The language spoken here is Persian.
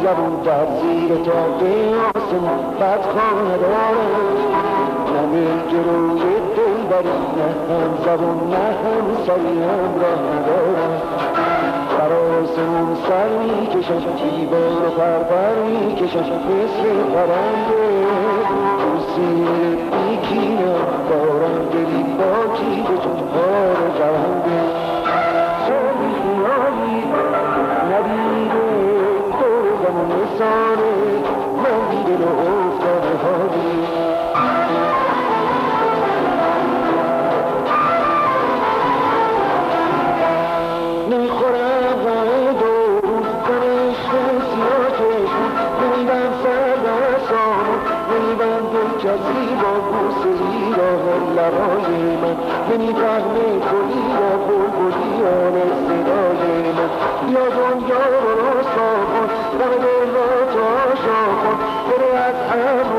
زبون در زیر تاق آسمون بدخانه دارم نه ملک روی دل بری نه هم زبون نه هم سری همراه ندارم بر آسمون سر می کشم دیوار و پرپر می کشم مثل پرنده تو سینه بیکینم دارم دلی باکی به جنبار جوانده شبی خیالی ندیده دور زمان سانه من دیده رو افتاده حالی نمیخورم غمه دورون کنشت سیاه چشمون نمیدم سر دستامون نمیدم دل کسی با بوسه ای راه لبای من نمیفهمه کلی را بلبلی آن صدای من یا دنیا رو رسوا کن غم دل را تاشا کن بره از هم